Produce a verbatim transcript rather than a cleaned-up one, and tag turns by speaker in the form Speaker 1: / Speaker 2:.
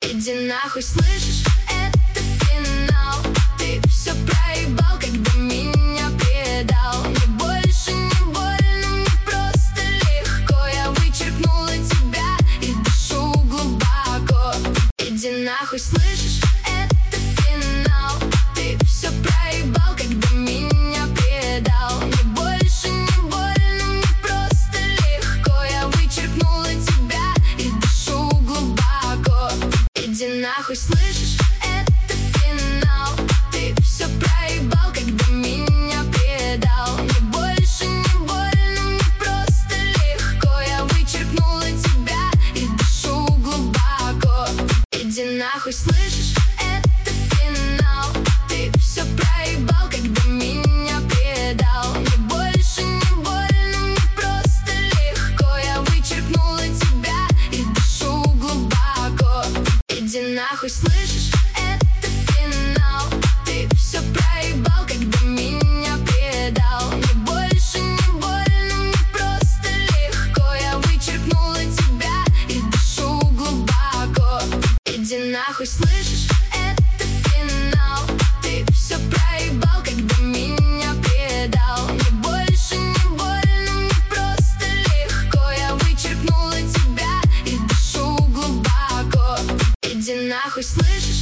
Speaker 1: Иди нахуй, слышишь, это финал. Ты все проебал, когда меня предал. Мне больше не больно, мне просто легко. Я вычеркнула тебя и дышу глубоко. Иди нахуй, слышишь, это финал. Ты все проебал, когда меня предал. Мне больше не больно, мне просто легко. Я вычеркнула тебя и дышу глубоко. Иди нахуй, слышишь, это финал. Ты все проебал, когда меня предал. Мне больше не больно, мне просто легко. Я вычеркнула тебя и дышу глубоко. Иди нахуй, слышишь, это финал. Ты все проебал, когда меня предал. Мне больше не больно, мне просто легко. Я вычеркнула тебя и дышу глубоко. Иди нахуй, слышишь, это финал. Ты все проебал, когда меня предал. Мне больше не больно, мне просто легко. Я вычеркнула тебя и дышу глубоко. Иди нахуй, слышишь, это финал. Ты все проебал, когда меня предал. Мне больше не больно, мне просто легко. Я вычеркнула тебя и дышу глубоко. Иди нахуй, слышишь.